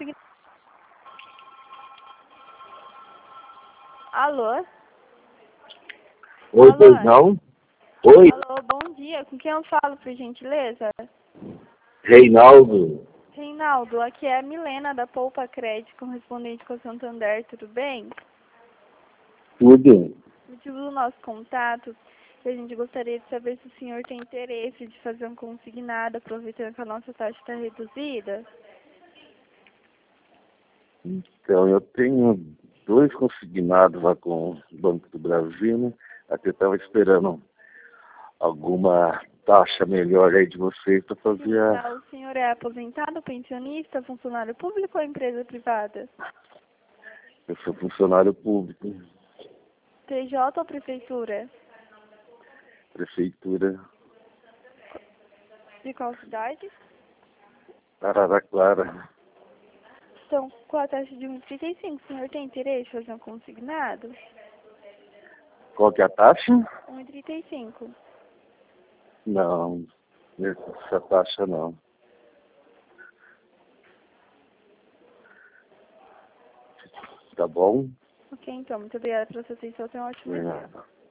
consignado. Alô? Oi, Alô? pois não? Oi, Alô, bom dia. Com quem eu falo, por gentileza? Reinaldo. Reinaldo, aqui é a Milena da Poupa Crédito, correspondente com a Santander, tudo bem? Tudo. O motivo do nosso contato, que a gente gostaria de saber se o senhor tem interesse de fazer um consignado, aproveitando que a nossa taxa está reduzida. Então, eu tenho 2 consignados lá com o Banco do Brasil, né? Até estava esperando alguma taxa melhor aí de vocês para fazer a... O senhor é aposentado, pensionista, funcionário público ou empresa privada? Eu sou funcionário público, TJ ou prefeitura? prefeitura De qual cidade? Araraquara. Então, com a taxa de 1,35, o senhor tem interesse em fazer um consignado? Qual que é a taxa? 1,35. Não, essa taxa não. Tá bom? Ok, então, muito obrigada pela sua atenção. Tenha um ótimo dia. Obrigado.